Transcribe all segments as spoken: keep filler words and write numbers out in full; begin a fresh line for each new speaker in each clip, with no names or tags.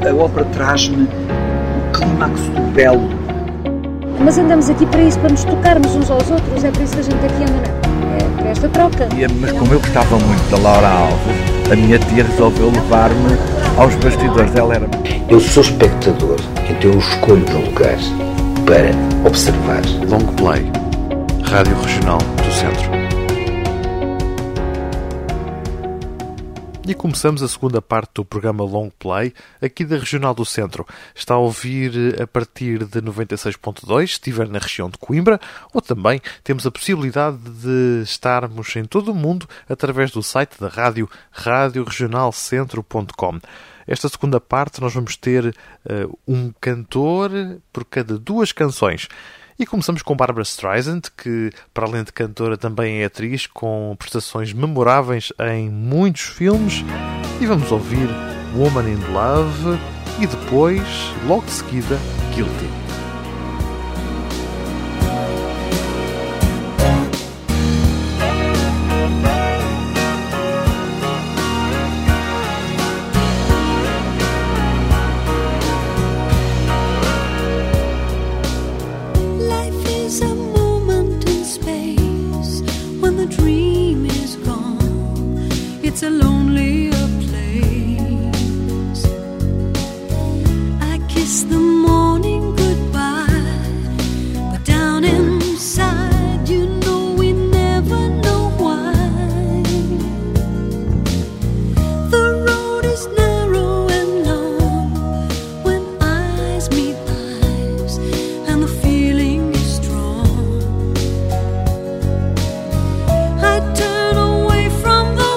A ópera traz-me o clímax do belo.
Mas andamos aqui para isso, para nos tocarmos uns aos outros, é por isso que a gente aqui anda, não é? É para esta troca.
E, mas como eu gostava muito da Laura Alves, a minha tia resolveu levar-me aos bastidores. Ela era...
Eu sou espectador, então eu escolho um lugar para observar.
Long Play, Rádio Regional do Centro. E começamos a segunda parte do programa Long Play, aqui da Regional do Centro. Está a ouvir a partir de noventa e seis ponto dois, se estiver na região de Coimbra, ou também temos a possibilidade de estarmos em todo o mundo através do site da rádio, rádio regional centro ponto com. Esta segunda parte nós vamos ter uh, um cantor por cada duas canções. E começamos com Barbra Streisand, que, para além de cantora, também é atriz, com prestações memoráveis em muitos filmes. E vamos ouvir Woman in Love e depois, logo de seguida, Guilty.
It's a lonelier place. I kiss the morning goodbye, but down inside, you know we never know why. The road is narrow and long when eyes meet eyes, and the feeling is strong. I turn away from the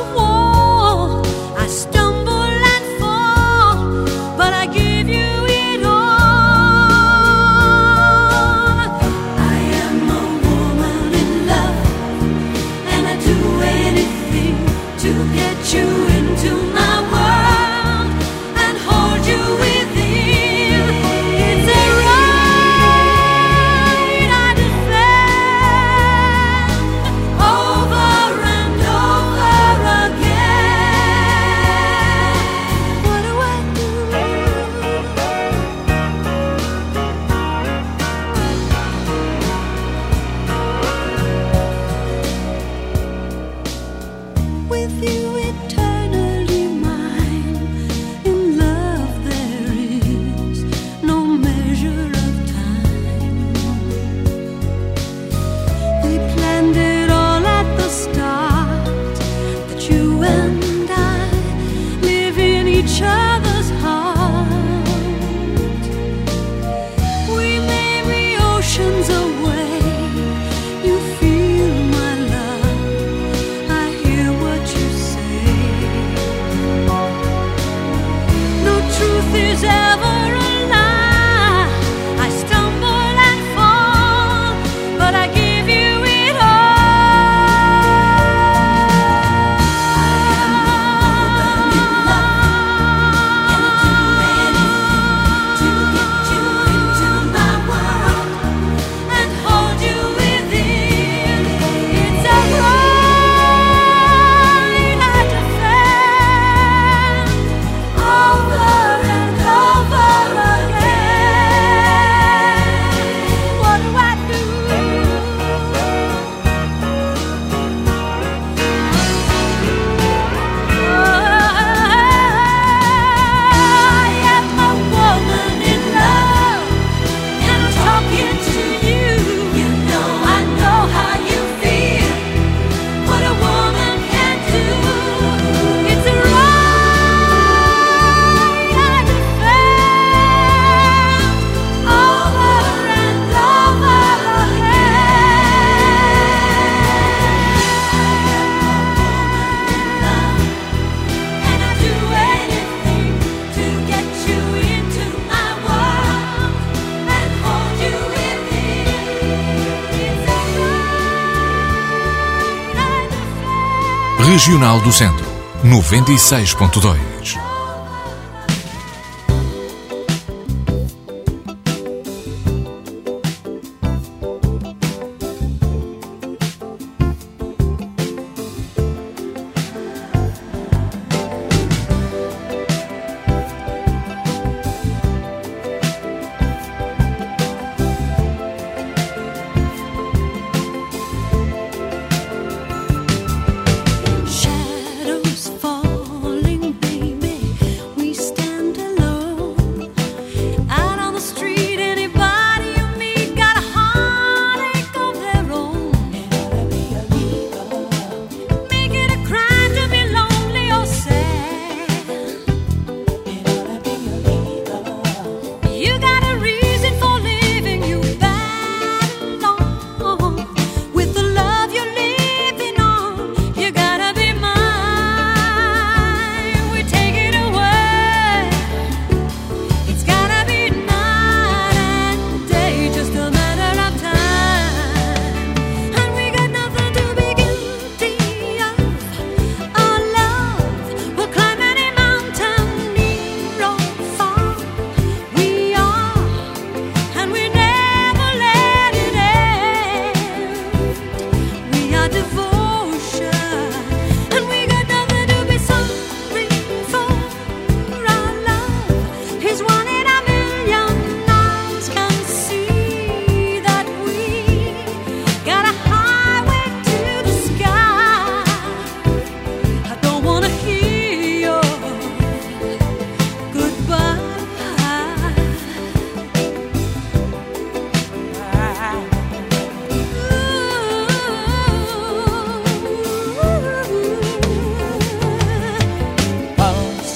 Regional do Centro, noventa e seis ponto dois.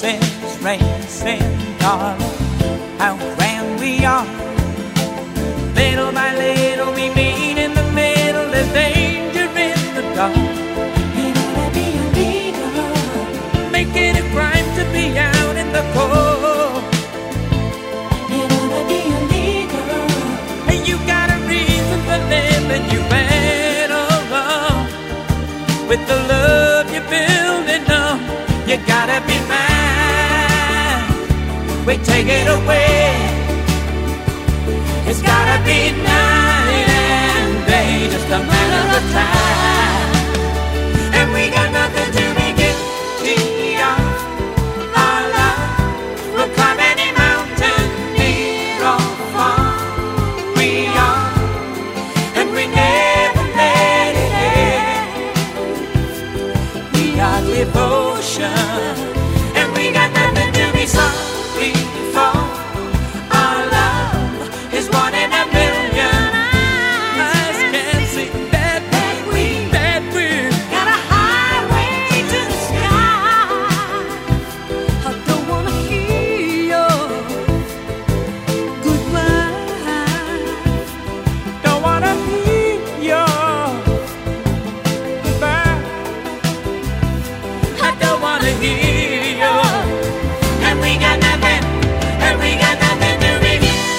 horses racing, darling, how grand we are. Little by little we meet in the middle, there's danger in the dark. It ought to be illegal, make it a crime to be out in the cold. It ought to be illegal, and you got a reason for living, you better run with the love you're building up. You gotta be mine, we take it away. It's gotta be night and day, just a matter of time. And we got nothing to be guilty of. Our love will climb any mountain, near or far. We are, and we never let it end. We are devotion, and we got nothing to be sorry for. One in a million. Eyes can't see that we, that we got a highway to the sky. I don't wanna hear your goodbye. Don't wanna hear your goodbye. I don't wanna hear your. And we got nothing, and we got nothing to be.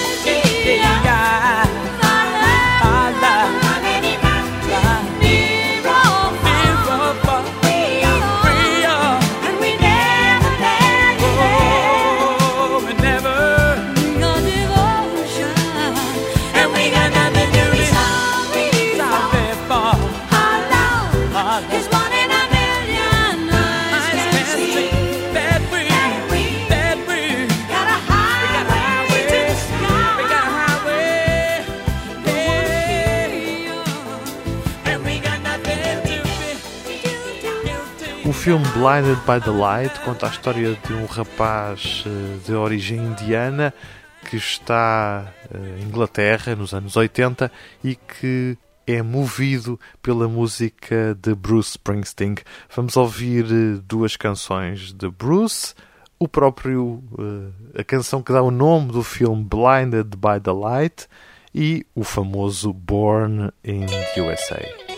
O filme Blinded by the Light conta a história de um rapaz de origem indiana que está em Inglaterra nos anos oitenta e que é movido pela música de Bruce Springsteen. Vamos ouvir duas canções de Bruce, o próprio, a canção que dá o nome do filme Blinded by the Light e o famoso Born in the U S A.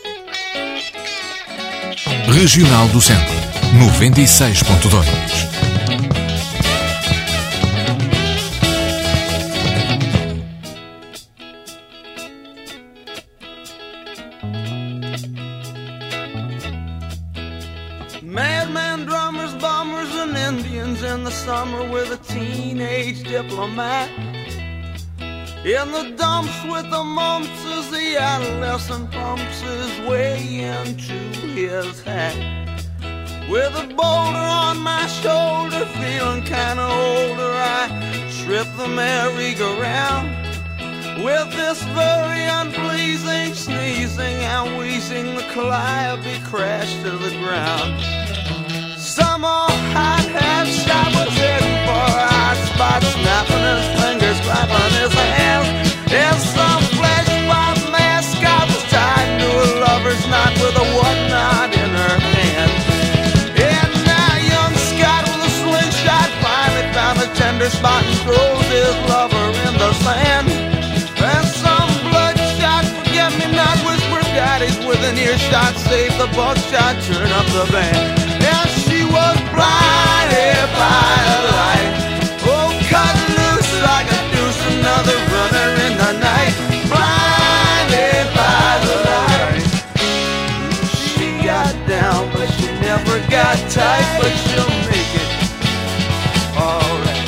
Regional do Centro, noventa e seis ponto dois.
Madman drummers, bombers, and Indians in the summer with a teenage diplomat. In the dumps with the mumps as the adolescent pumps his way into his hat. With a boulder on my shoulder, feeling kinda older, I trip the merry-go-round. With this very unpleasing sneezing and wheezing, the calliope crashed to the ground. Some old hot-hat shot was heading for a hot spot, snapping his fingers, clapping his hands. In some flesh-pot mascot was tied to a lover's knot with a whatnot in her hand. And now young Scott with a slingshot finally found a tender spot and throws his lover in the sand. And some bloodshot forget-me-not whispered daddies with an earshot, save the buckshot, turn up the band. And she was blinded by a light, oh, cut loose like a deuce, another runner in the night. Blinded by the light. She got down, but she never got tight, but she'll make it alright.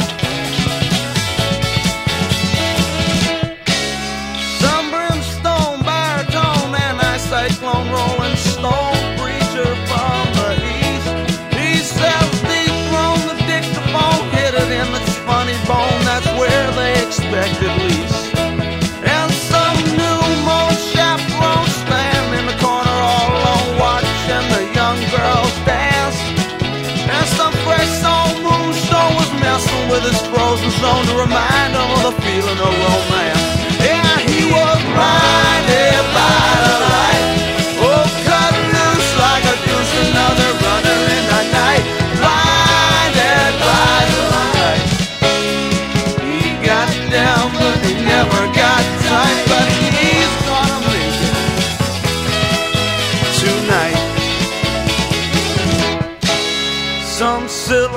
Some brimstone, baritone, and I cyclone, rolling stone, preacher from the east. He sells deep from the dictaphone, hit it in its funny bone, that's where they expect at least. And some new mo chaperone stand in the corner all alone, watching the young girls dance. And some fresh soul moonstone was messing with his frozen zone to remind him of the feeling of romance. Yeah, he was blinded by the light, oh, cut loose like a deuce, another runner in the night. Blinded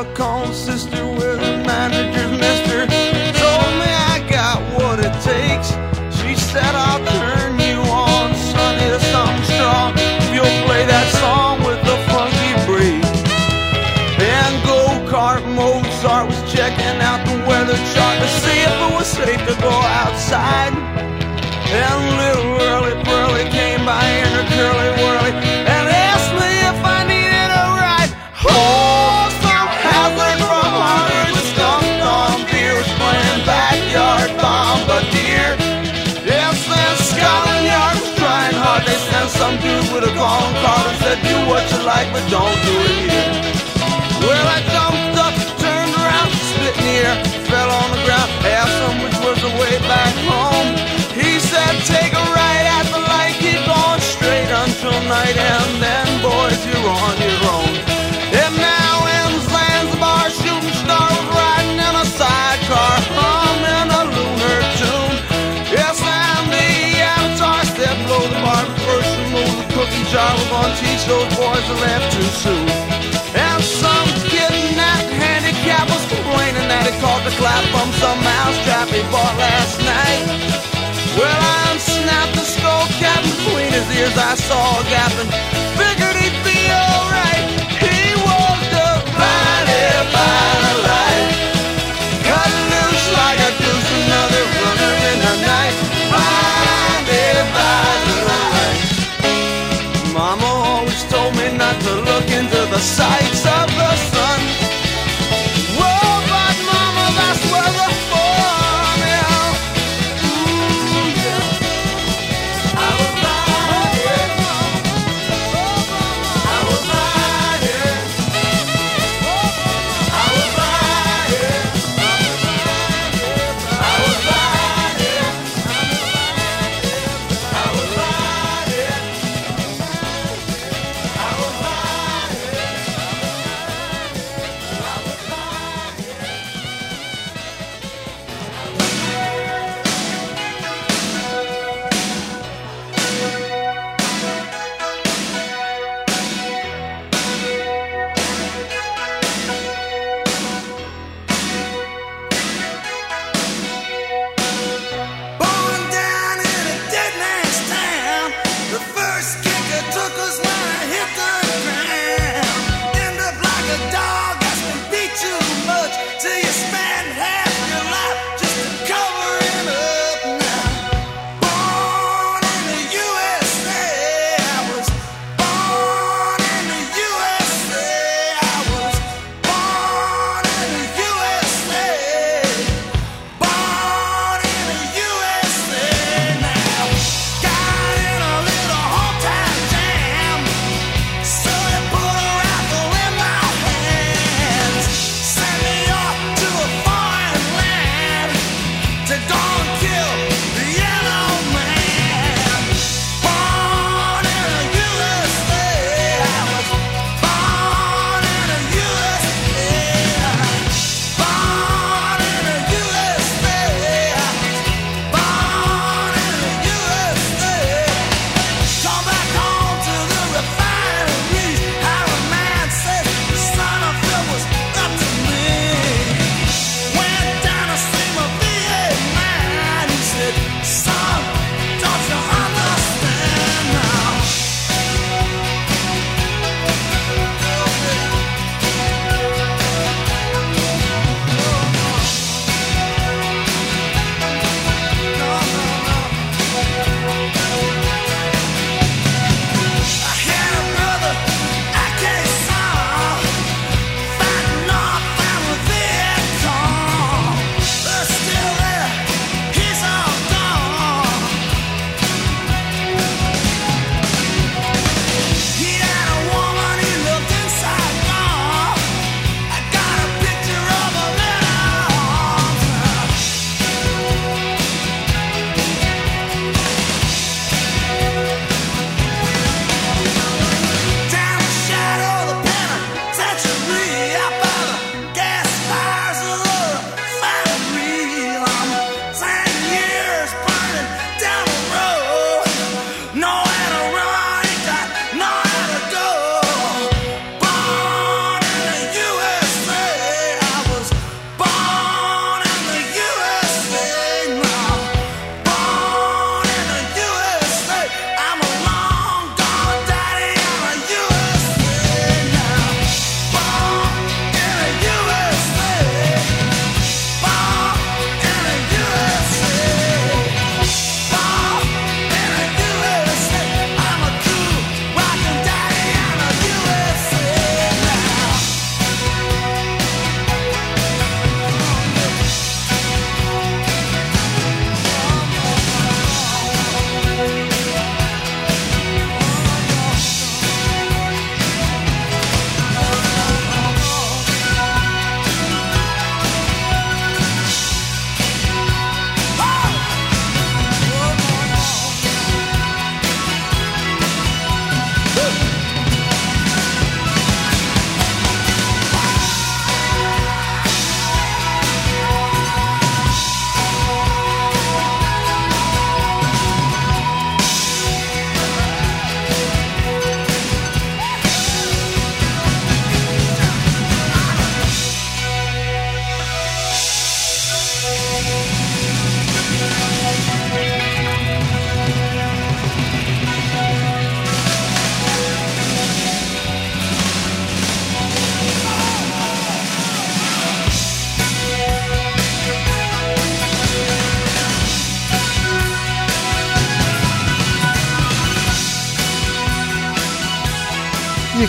calling sister with the manager's mister. Told me I got what it takes. She said I'll turn you on, sonny, to something strong if you'll play that song with the funky break. And go-kart Mozart was checking out the weather chart to see if it was safe to go outside. And little Early Pearly came by in her curly whirly and asked me if I needed a ride. Oh, some hazard from hundreds of skunk-on beers playing backyard bombardier. Yes, then Scotland Yard was trying hard. They sent some dude with a calling card and said, do what you like, but don't do it here. Well, I jumped up, turned around, spit in the air, fell on the ground, asked him which was the way back home. He said, take a right at the light, keep going straight until night, and then, boys, you're on your own. And now in Zanzibar, shooting star was riding in a sidecar, humming a lunar tune. Yes, and the avatar said, blow the bar first, remove the cookie jar. We're gonna teach those boys to laugh too soon. And some kid in that handicap was complaining that he caught the clap from some mousetrap he bought last night. Well, I unsnapped the skull cap between his ears. I saw a gap and figured he'd be alright. He was just blinded by the light, cut loose like a deuce, another runner in the night. Blinded by the light. Mama always told me not to look into the sights of the sun. Whoa, but mama, that's where the fun is. Ooh, yeah. I was blinded. Oh,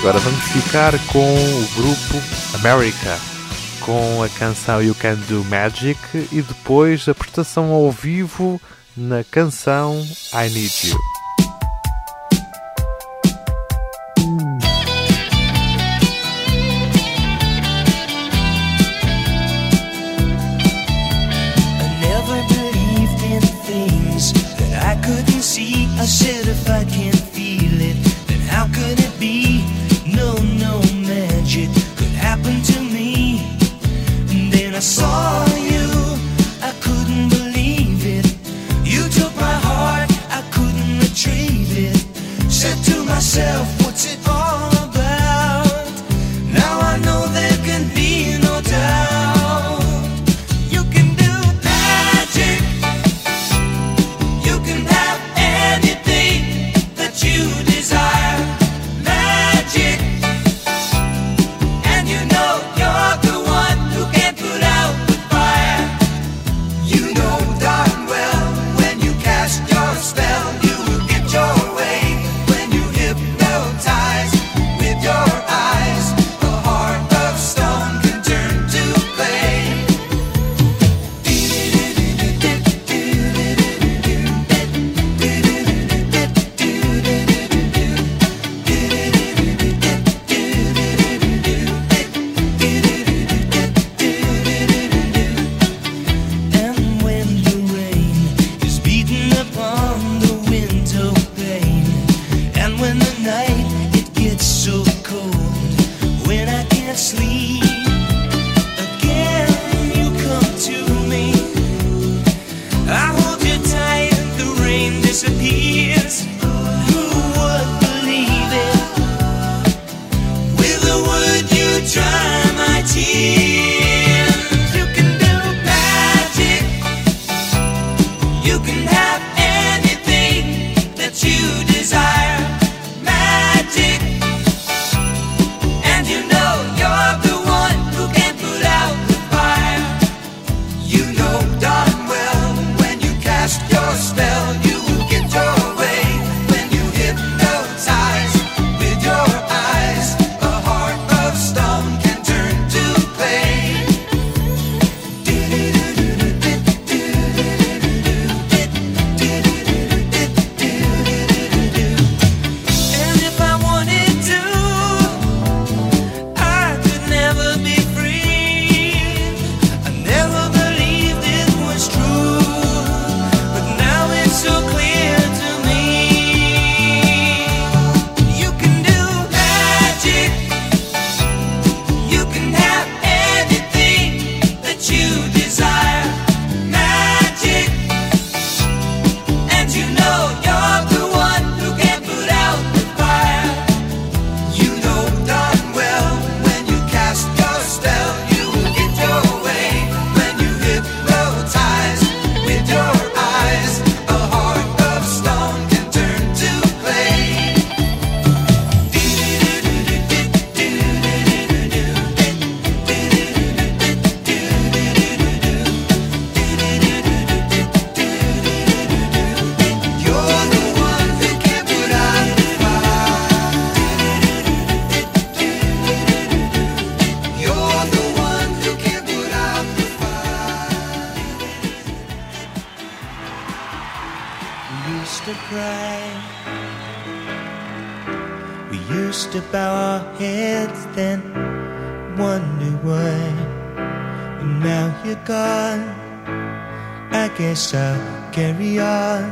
agora vamos ficar com o grupo America, com a canção You Can Do Magic e depois a prestação ao vivo na canção I Need You.
I said if I can't feel it, then how could it be? No, no magic could happen to me. And then I saw you, I couldn't believe it. You took my heart, I couldn't retrieve it. Said to myself, what's it all about? Now I know there can be no doubt. You can do magic. You can have anything that you desire, magic, and you know you're the one who can put out the fire. You know darn well when you cast your spell, you will get your way. When you hypnotize with your eyes, a heart of stone can turn to clay. And when the rain is beating upon the window pane, and when the night it gets so cold, when I can't sleep, again you come to me. I hold you tight and the rain disappears. Who would believe it? With a word you dry my tears. You can do magic. You can have anything that you desire, magic, and you know you're the one who can put out the fire. You know darn well when you cast your spell, you will get your way. When you hypnotize with your eyes, a heart of stone can turn to clay. And if I wanted to, I could never be free. I never believed it was true, but now it's so clear to me. You can do magic. You can have anything that you desire, magic, and you know you're the one who can put out the fire. You know darn well when you cast your spell, you will get your way. When you hypnotize with your eyes, a heart of stone can turn to clay. You're the one who can put out the fire. You're the one who can put out the fire. We used to cry. We used to bow our heads, then wonder why. And now you're gone. I guess I'll carry on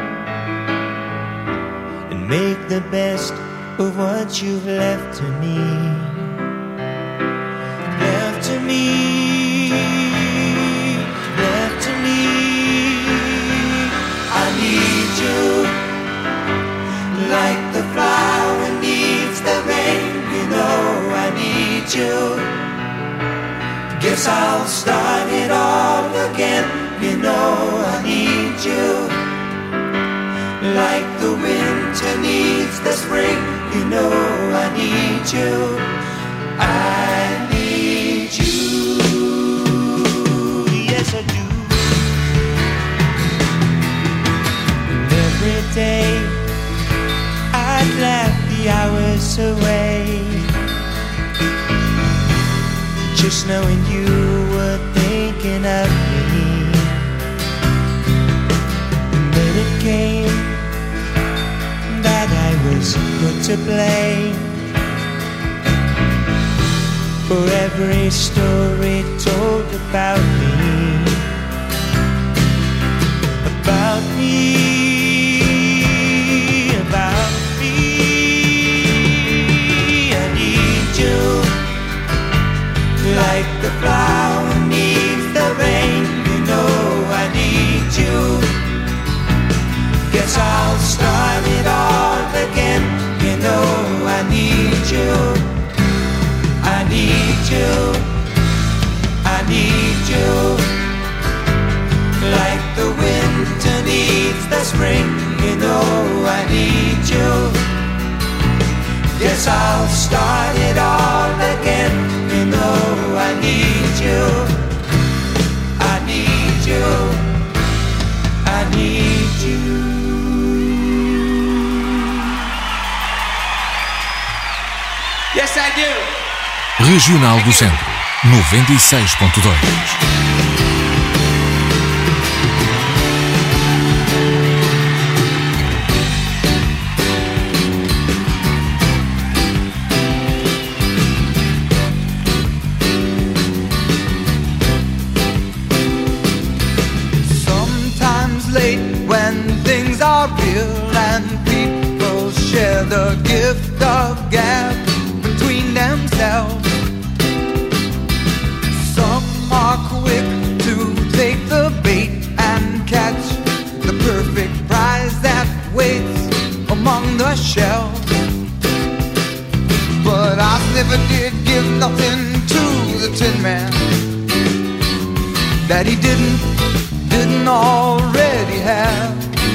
and make the best of what you've left to me. Left to me. Left to me. I need you like the flower needs the rain. You know I need you. Guess I'll start it all again. You know I need you like the winter needs the spring. You know I need you. I need you. Yes, I do. And every day I'd laugh the hours away. when you were thinking of me. And then it came that I was put to blame for every story told about me, about me, about me. I need you like the flower needs the rain. You know I need you. Guess I'll start it all again. You know I need you. I need you, I need you, like the winter needs the spring. You know I need you. Yes, I'll start it all again. You know I need you. I need you. I need you. Yes, I do.
Regional do Centro, noventa e seis ponto dois.
Sometimes late when things are real and people share the gift of gab between themselves. Are quick to take the bait and catch the perfect prize that waits among the shells. But I never did give nothing to the Tin Man that he didn't, didn't already have.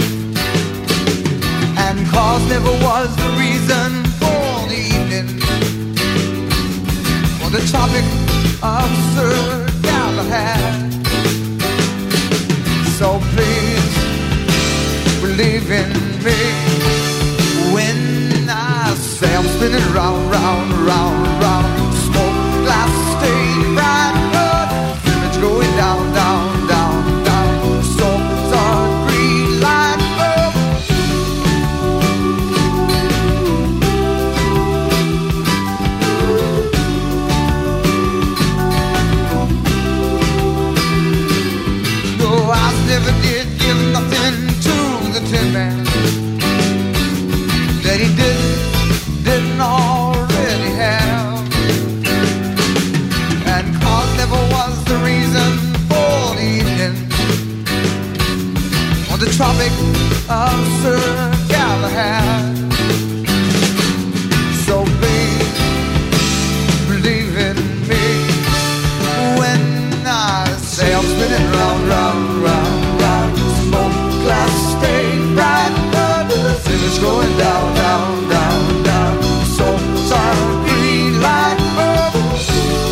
And cause never was the reason for the evening, or the topic of Sir Galahad. So please believe in me when I say I'm spinning round, round, round, round. Smoke glass stain, bright blood, image going down, down, down, down. Souls are green like never did give nothing to the Tin Man that he didn't, didn't already have. And cause never was the reason for the evening, on the Tropic of Sir Galahad. So please believe in me when I say I'm spinning round, round, round. Glass stained bright blood, finish going down, down, down, down. Souls are green like bubbles.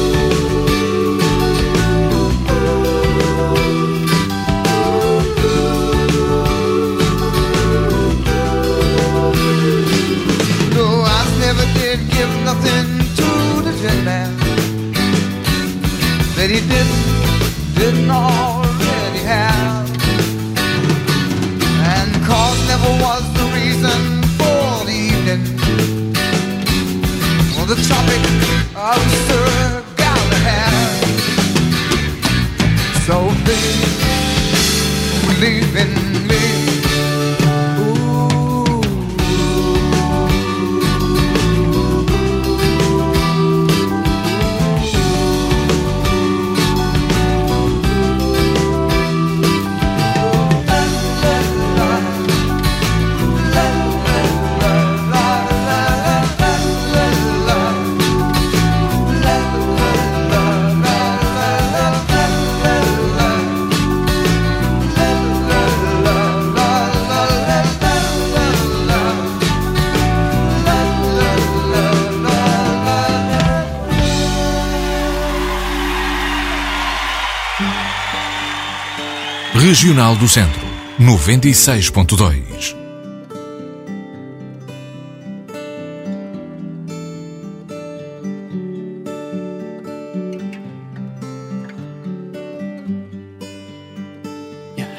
No, I never did give nothing to the Tin Man that he didn't, didn't already have. Cause never was the reason for the evening, or the topic of Sir Galahad. So please believe in me.
Regional do Centro, noventa e seis ponto dois.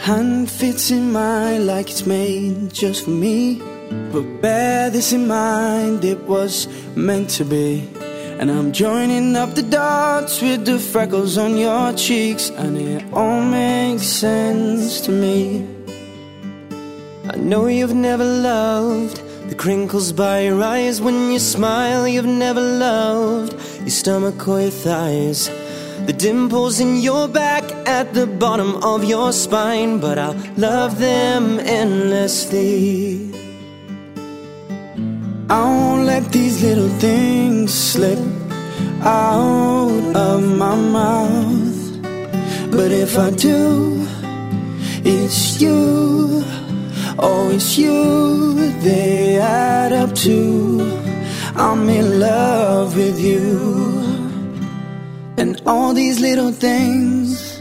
Hand fits in mine like it's made just for me. But bear this in mind, it was meant to be. And I'm joining up the dots with the freckles on your cheeks, and it all makes sense to me. I know you've never loved the crinkles by your eyes when you smile. You've never loved your stomach or your thighs, the dimples in your back at the bottom of your spine. But I'll love them endlessly. I won't let these little things slip out of my mouth. But if I do, it's you. Oh, it's you. They add up to I'm in love with you. And all these little things.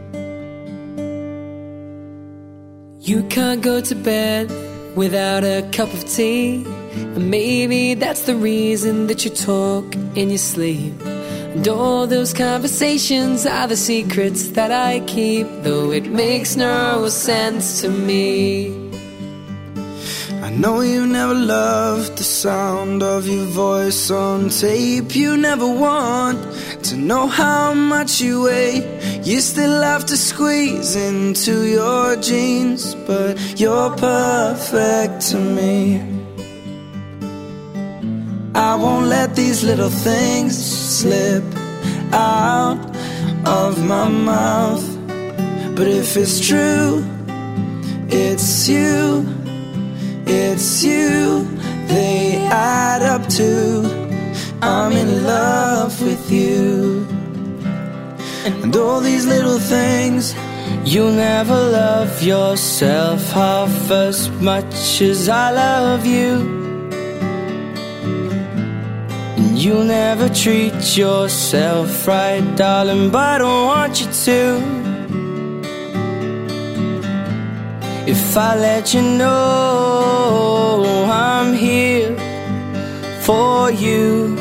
You can't go to bed without a cup of tea, and maybe that's the reason that you talk in your sleep. And all those conversations are the secrets that I keep, though it makes no sense to me.
I know you never loved the sound of your voice on tape. You never want to know how much you weigh. You still have to squeeze into your jeans, but you're perfect to me. I won't let these little things slip out of my mouth. But if it's true, it's you. It's you, they add up to I'm in love with you. And all these little things.
You'll never love yourself half as much as I love you. And you'll never treat yourself right, darling, but I want you to. If I let you know I'm here for you,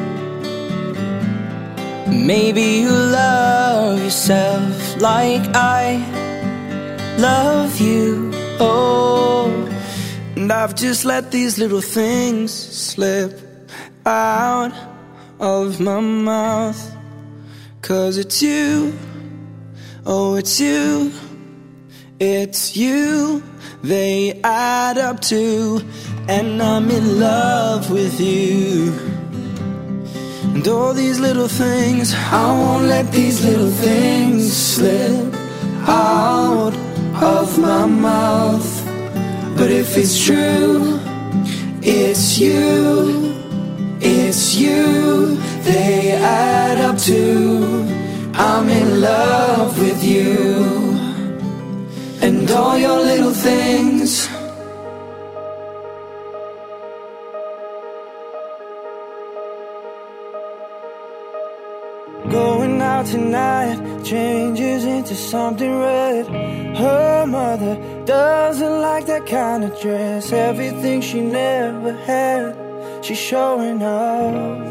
maybe you'll love yourself like I love you. Oh,
and I've just let these little things slip out of my mouth. 'Cause it's you, oh it's you. It's you, they add up to, and I'm in love with you. And all these little things, I won't let these little things slip out of my mouth. But if it's true, it's you, it's you, they add up to, I'm in love with you. And all your little things. Going out tonight changes into something red. Her mother doesn't like that kind of dress. Everything she never had, she's showing off.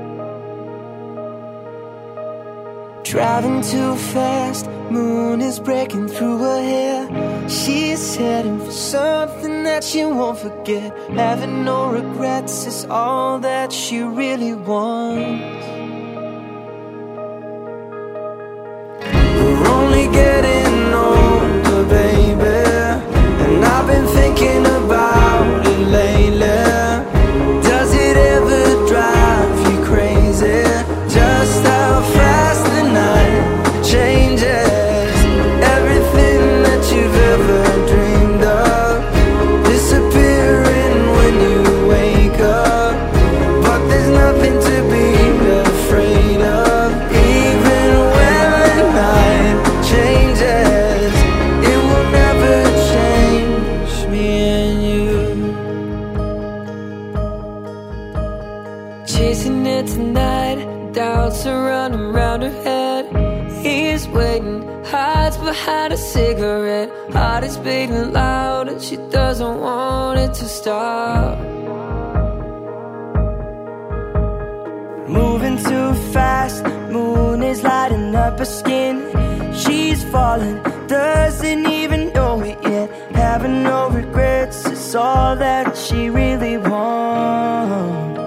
Driving too fast, moon is breaking through her hair. She's heading for something that she won't forget. Having no regrets is all that she really wants. We're only getting older, baby, and I've been thinking about it lately. Does it ever drive you crazy? Just how fast the night changes. Everything that you've ever dreamed of disappearing when you wake up. But there's nothing to be afraid of. Even when the night changes, it will never change me and you.
Chasing it tonight, doubts are running round her head. He's waiting, hides behind a cigarette. Heart is beating loud and she doesn't want it to stop.
Moving too fast, moon is lighting up her skin. She's falling doesn't even know it yet. Having no regrets is all that she really wants.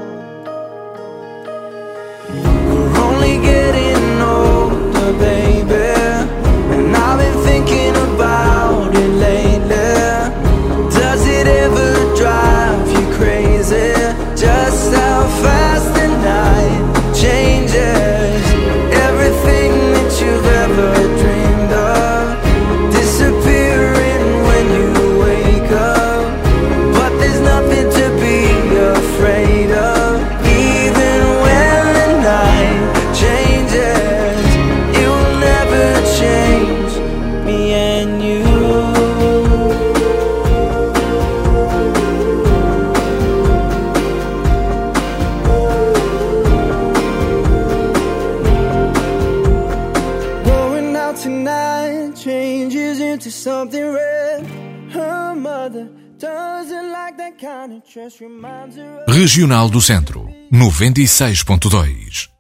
We're only getting older, baby, and I've been thinking about it lately. Does it ever drive you crazy? Just how fast the night changes. Everything that you've ever dreamed of disappearing when you wake up. But there's nothing to be afraid of. Even when the night changes, it will never change me and you. Going out tonight changes into something red. Her mother doesn't like that kind of dress, reminds her of
Regional do Centro, noventa e seis ponto dois.